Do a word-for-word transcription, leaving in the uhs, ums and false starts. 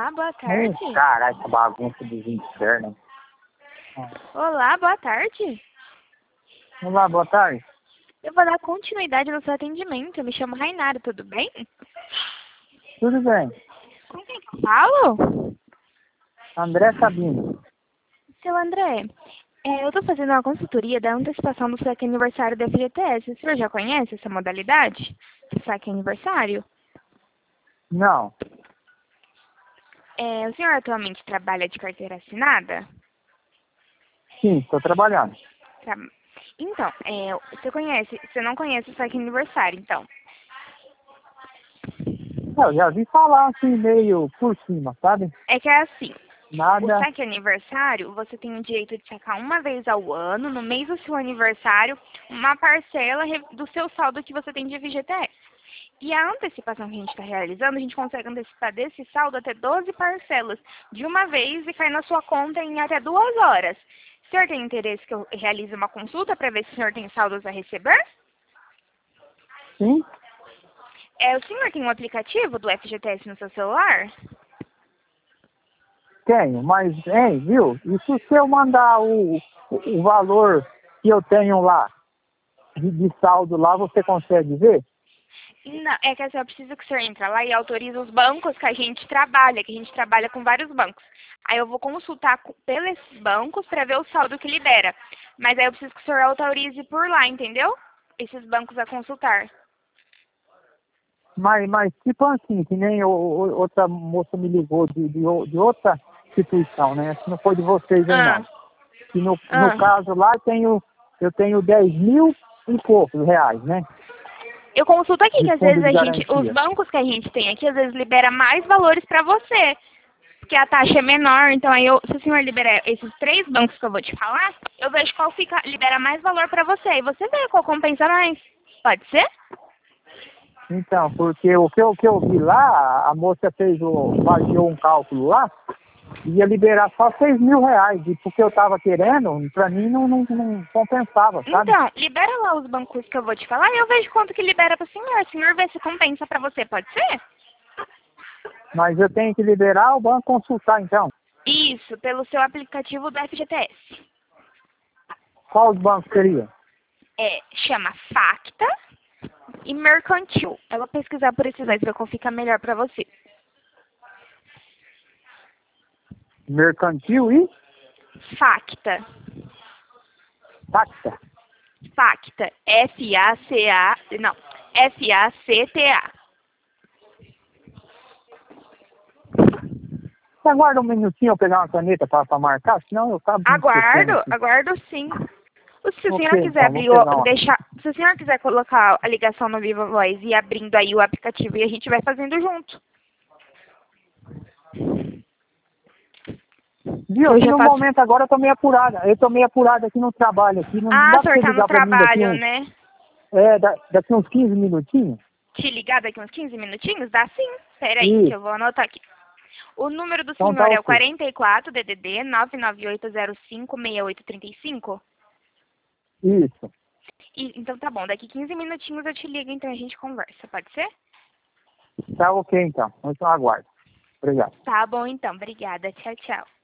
Olá, boa tarde. Hum, caralho, essa bagunça dos infernos. Olá, boa tarde. Olá, boa tarde. Eu vou dar continuidade no seu atendimento. Eu me chamo Rainara, tudo bem? Tudo bem. Com quem que eu falo? André Sabino. Seu André, é, eu estou fazendo uma consultoria da antecipação do saque aniversário da F G T S. O senhor já conhece essa modalidade? Saque aniversário? Não. É, o senhor atualmente trabalha de carteira assinada? Sim, estou trabalhando. Tra- Então, é, você conhece, você não conhece o saque aniversário, então. Eu já vi falar assim, meio por cima, sabe? É que é assim, o Nada. saque aniversário, você tem o direito de sacar uma vez ao ano, no mês do seu aniversário, uma parcela re- do seu saldo que você tem de F G T S. E a antecipação que a gente está realizando, a gente consegue antecipar desse saldo até doze parcelas de uma vez e cai na sua conta em até duas horas. O senhor tem interesse que eu realize uma consulta para ver se o senhor tem saldos a receber? Sim, É, o senhor tem um aplicativo do F G T S no seu celular? tenho, mas, hein, viu? E se eu mandar o, o, o valor que eu tenho lá, de, de saldo lá, você consegue ver? Não, é que assim, eu preciso que o senhor entre lá e autorize os bancos que a gente trabalha, que a gente trabalha com vários bancos. Aí eu vou consultar com, pelos bancos para ver o saldo que libera. Mas aí eu preciso que o senhor autorize por lá, entendeu? Esses bancos a consultar. Mas, mas tipo assim, que nem o, o- outra moça me ligou de, de, o- de outra instituição, né? Acho que não foi de vocês aí Ah, não. Que no, no ah. caso lá eu tenho, eu tenho dez mil e poucos reais, né? Eu consulto aqui De que às fundo vezes de a gente, os garantia. bancos que a gente tem aqui, às vezes libera mais valores para você. Porque a taxa é menor, então aí eu, se o senhor liberar esses três bancos que eu vou te falar, eu vejo qual fica, libera mais valor para você. E você vê qual compensa mais. Pode ser? Então, porque o que eu, o que eu vi lá, a moça fez o, baseou um cálculo lá, ia liberar só seis mil reais. E porque eu tava querendo, pra mim não, não, não compensava, sabe? Então, libera lá os bancos que eu vou te falar e eu vejo quanto que libera para o senhor. O senhor vê se compensa para você, pode ser? Mas eu tenho que liberar o banco consultar, então. Isso, pelo seu aplicativo do F G T S. Qual os bancos seria? É, chama Facta e Mercantil. Eu vou pesquisar por esses dois, ver qual fica melhor para você. Mercantil e Facta. Taxa. Facta. F A C A. Não. F A C T A. Você aguarda um minutinho eu pegar uma caneta para marcar, senão eu acabo me esquecendo Aguardo, aqui. aguardo sim. Se o senhor Ok, quiser então, vou abrir, o- pegar uma. deixar, se o senhor quiser colocar a ligação no Viva Voz e abrindo aí o aplicativo e a gente vai fazendo junto. Viu? Eu Aqui já no faço. momento agora eu tô meio apurada. Eu tô meio apurada aqui no trabalho aqui. Não Ah, dá o pra senhor você tá no ligar pra mim daqui trabalho, uns. né? É, da- daqui uns quinze minutinhos? Te ligar daqui uns quinze minutinhos? Dá sim. Espera aí, que Isso. eu vou anotar aqui. O número do Então tá senhor é o ok. quarenta e quatro D D D nove nove oito zero cinco seis oito três cinco? Isso. E, então tá bom, daqui quinze minutinhos eu te ligo, então a gente conversa, pode ser? Tá ok então. Então aguardo. Obrigado. Tá bom então, obrigada. Tchau, tchau.